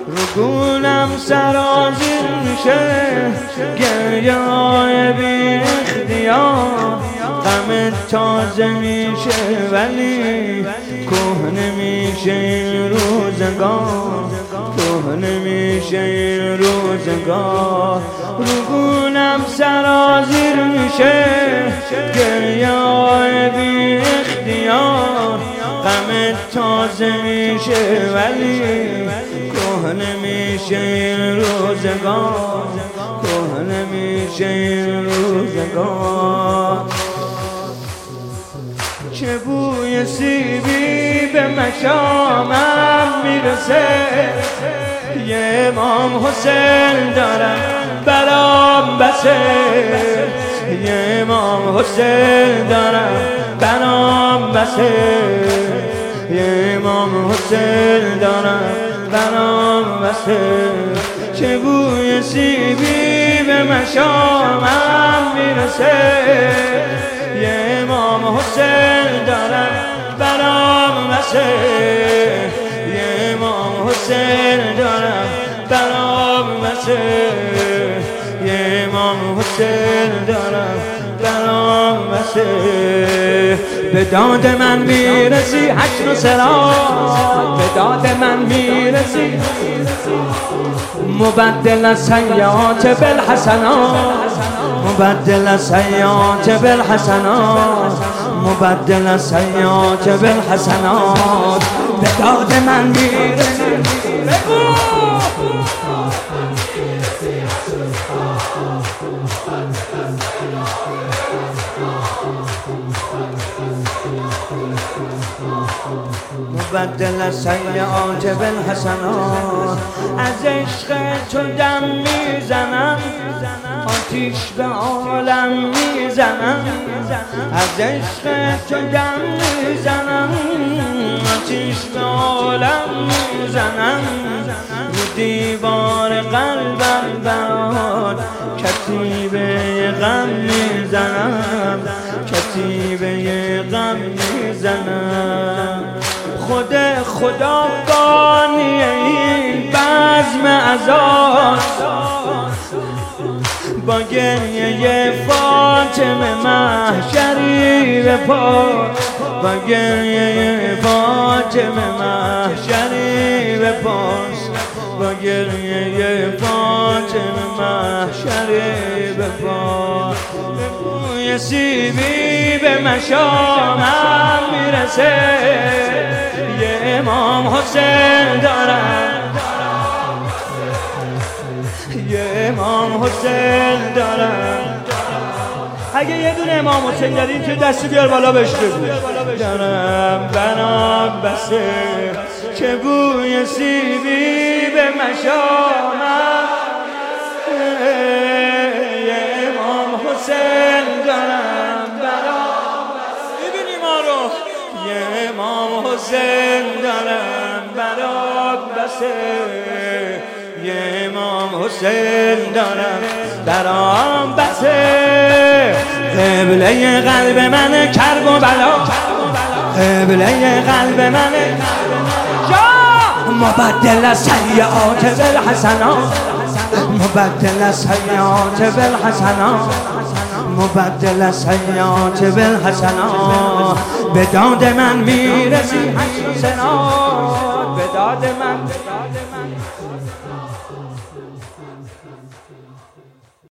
رو گونم سرازیر میشه گریه های بی اختیار. غم تازه میشه ولی کهنه میشه این روزگار، کهنه میشه این روزگار. رو گونم سرازیر میشه گریه های بی اختیار. غم تازه میشه ولی کهنه میشه این روزگار، کهنه میشه این روزگار. چه بوی سیبی به مشامم میرسه، یه امام حسین دارم برام بسه، یه امام حسین دارم برام بسه، یه امام حسین دارم برام بسه. چه بوی سیبی به مشامم میرسه، یه امام حسین دارم برام بسه، یه امام حسین دارم برام بسه، یه امام حسین دارم برام بسه. به داد من میرسی حشر و صراط، به داد من میرسی مبدل سیئات بالحسنات، مبدل سیئات بالحسنات، مبدل سیئات بالحسنات. به داد من میرسی مبدل سیئات بالحسنات. از عشق تو دم میزنم، آتیش به عالم میزنم، از عشق تو دم میزنم، آتیش به عالم میزنم. رو دیوار قلبم برات کتیبه غم میزنم، کتیبه غم میزنم. خود خدا بانی این بزم عزا، با گریه فاطمه محشری به پاس، با گریه فاطمه محشری به پاس، با گریه فاطمه محشری به پاس. بوی سیبی به مشامم میرسه، یه امام حسین دارم، یه امام حسین دارم. اگه یه دونه امام حسین دارین که دستی بیار بالا بهش بگو. دارم برام بسه، چه بوی سیبی به مشامم، یه امام حسین دارم برام بسه. ببینی ما رو، یه امام حسین دارم برام بسه، یه امام حسین دارم برام بسه. قبله قلب من کرب و بلا، قبله قلب من مبدل سیئات بالحسنات، مبدل سیئات بالحسنات، مبدل سیئات بالحسنات. به داد من میرسی حشر و صراط، به داد من